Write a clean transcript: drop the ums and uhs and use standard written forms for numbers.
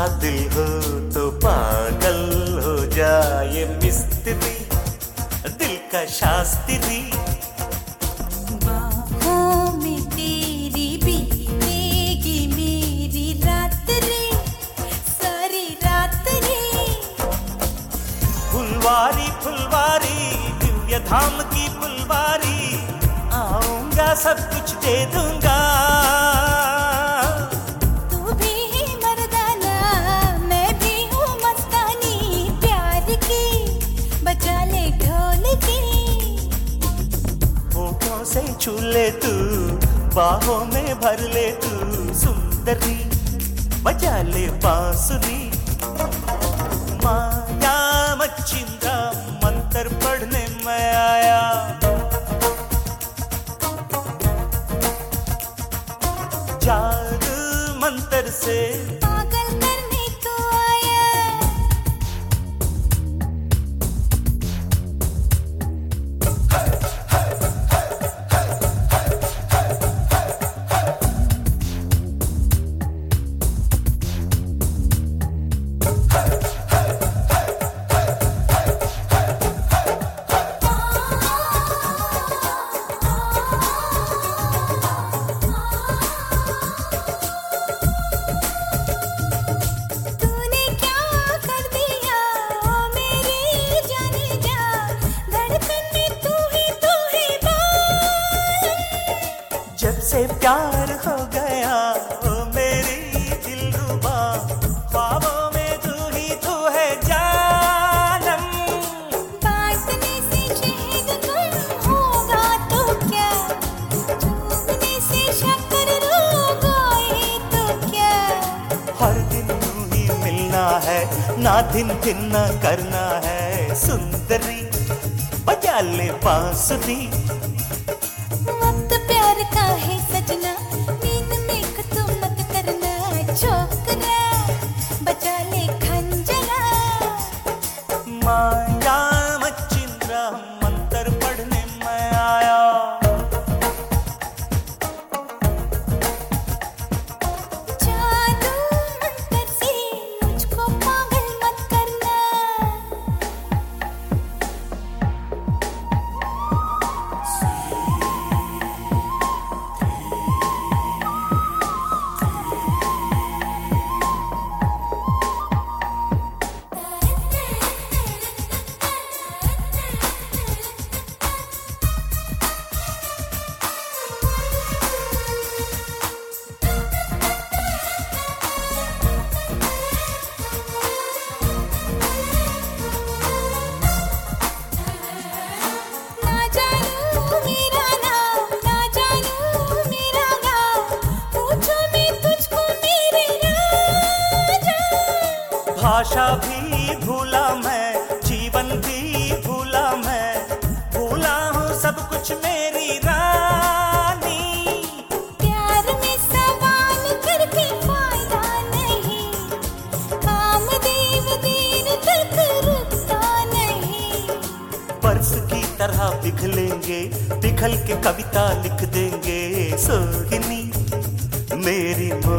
दिल हो तो पागल हो जाए मिस्त्री, दिल का शास्त्री। बाहों में तेरी बीतेगी मेरी रात रे, सारी रात रे। फुलवारी फुलवारी दिव्य धाम की फुलवारी, आऊंगा सब कुछ दे दूंगा। तू भी है मर्दाना मैं भी हूँ मस्तानी, प्यार की बजा ले ढोल की। होठों से छू ले तू, बाहों में भर ले तू, सुंदरी बजा ले बांसुरी। माया मच्छिंद्रा मंत्र पढ़ने मैं आया, जादू मंत्र से पागल करने तू आया। तूने क्या कर दिया ओ मेरी जाने जा, धड़कन में तू ही बाल। जब से प्यार हो गया ओ मेरी दिलरुबा, ख्वाबों में तू है जानम। बांटने से शहद गुम होगा तो क्या, चूमने से शक्कर रोगाए तो क्या। हर दिन यूं ही मिलना है, ना दिन दिन ना करना है, सुंदरी बजा ले बांसुरी। वक्त प्यार का है सजना, नींद में तू मत करना छोकरा, बचा ले खंजरा। माया मच्छिंद्रा मंत्र पढ़ने मैं आया, जादू मंत्र से मुझको पागल मत करना। ना जानू मेरा नाम, ना जानू मेरा गाँव, पूछो मैं तुझको मेरे राजा। भाषा भी भूला मैं, जीवन भी भूला मैं, भूला हूँ सब कुछ मेरी रानी। प्यार में सवाल करके फायदा नहीं, कामदेव दिन तक रुकता नहीं। बरस की तरह पिघलेंगे, पिघल के कविता लिख देंगे, सोहिनी मेरी